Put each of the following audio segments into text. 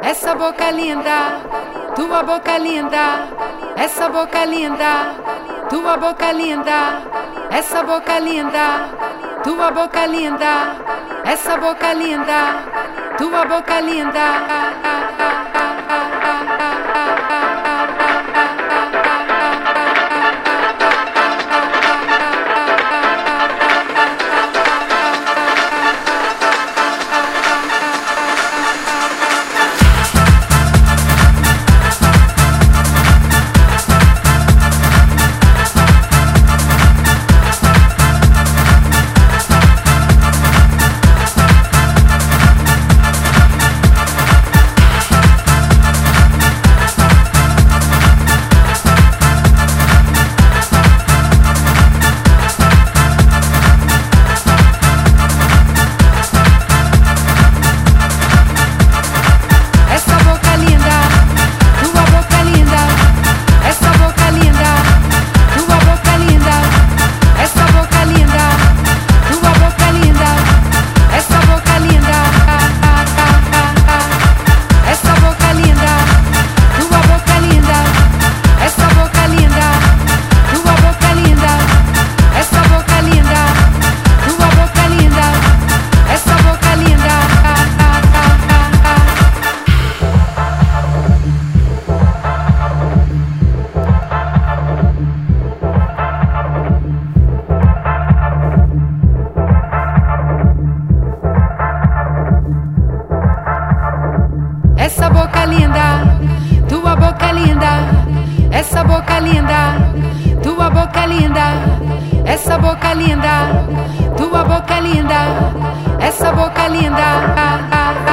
essa boca linda, tua boca linda, essa boca linda, tua boca linda, essa boca linda, tua boca linda, essa boca linda, tua boca linda. Essa boca linda, tua boca linda, essa boca linda, tua boca linda, essa boca linda, tua boca linda, essa boca linda.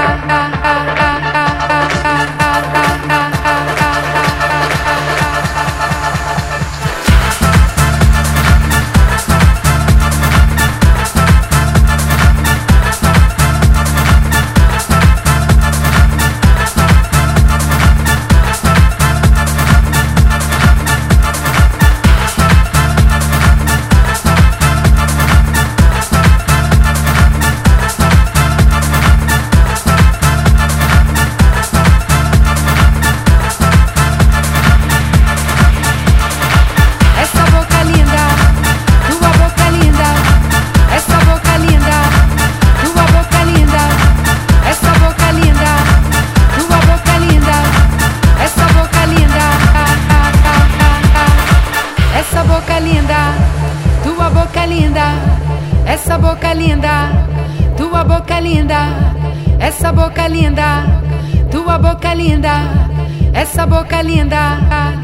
Tua boca linda, essa boca linda, tua boca linda, essa boca linda, tua boca linda, essa boca linda.